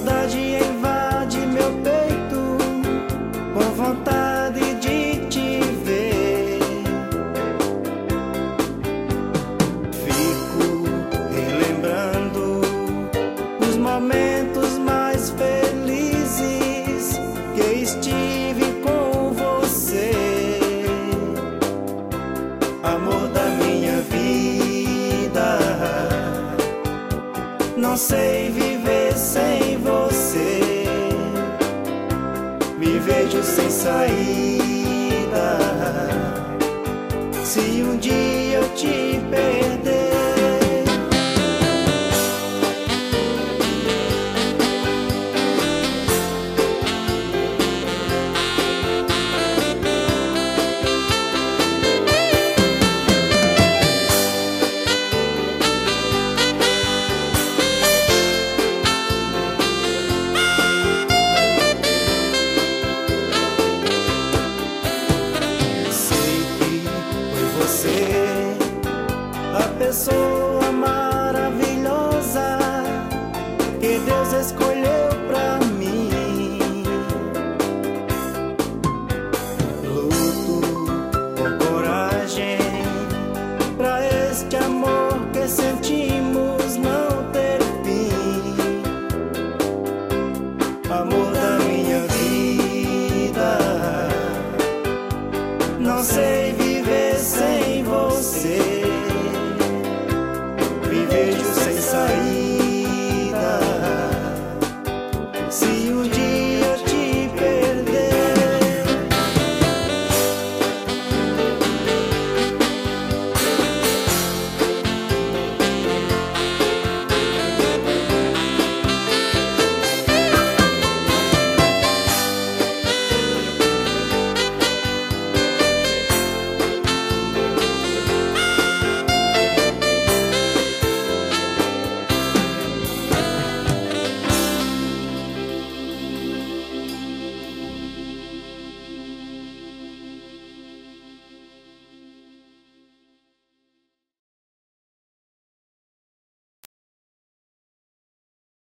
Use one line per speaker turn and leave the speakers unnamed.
saudade invade meu peito, com vontade de te ver. Fico relembrando os momentos mais felizes que estive com você, amor da minha vida. Não sei viver sem você, me vejo sem saída. Se um dia eu te perder, a pessoa maravilhosa que Deus escolheu pra mim. Luto com coragem pra este amor que sentimos não ter fim. Amor